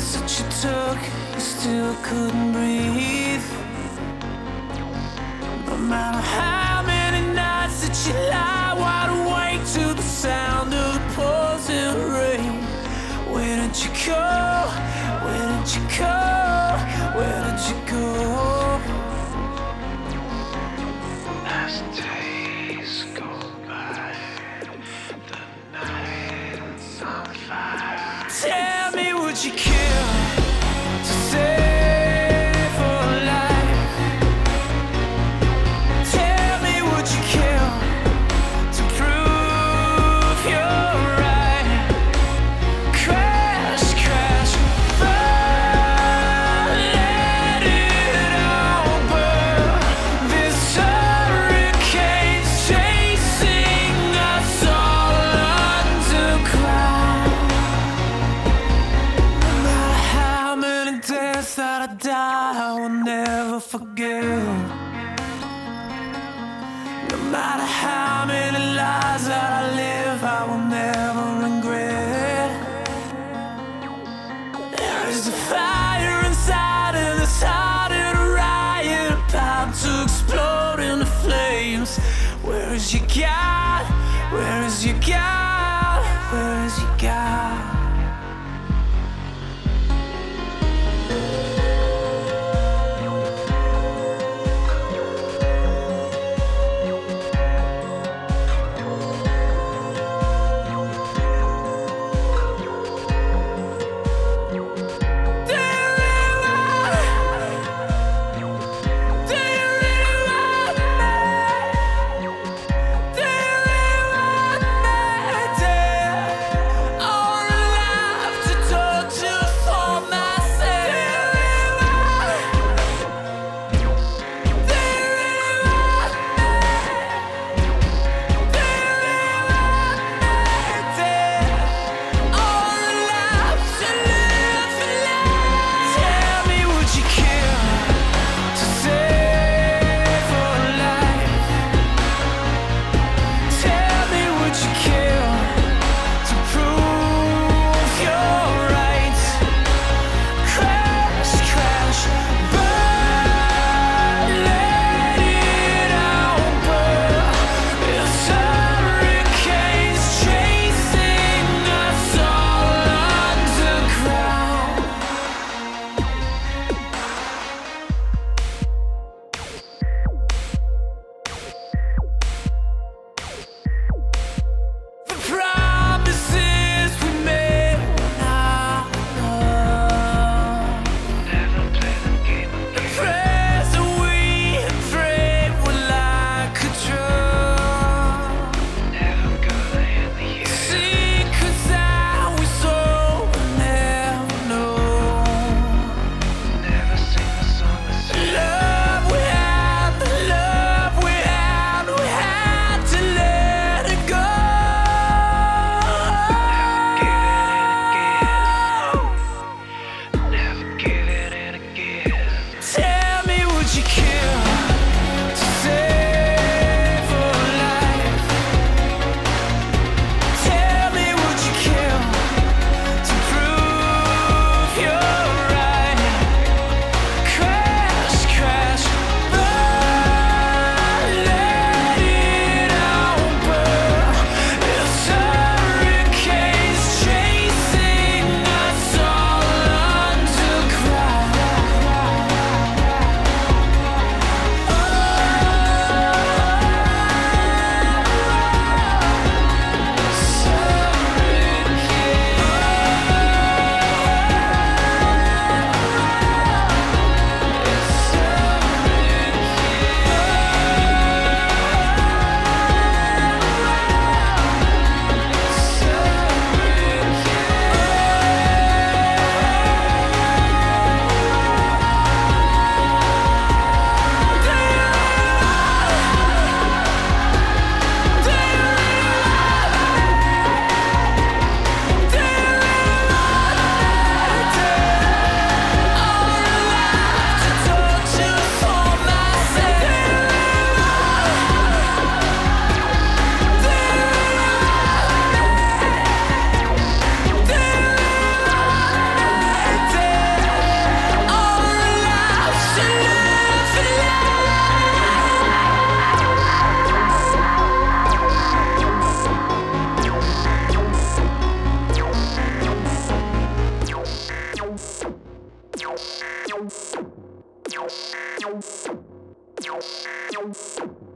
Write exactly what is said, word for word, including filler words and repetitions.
pills that you took, you still couldn't breathe. No matter how many nights that you lie wide awake to the sound of the pouring rain. Where did you go? Where did you go? Where did you go? As days go by, the night's on fire. Tell me, would you kill to save a life? Tell me, would you kill to prove you're right? Crash, crash, burn, let it all burn. This hurricane's chasing us all underground. No matter how many deaths that I die, I will never forget. No matter how many lies that I live, I will never regret. There is a fire inside and it's harder to riot, about to explode into flames. Where is your God? Where is your God? Where is your God? Do you really want me? Do you really want me? Thank you.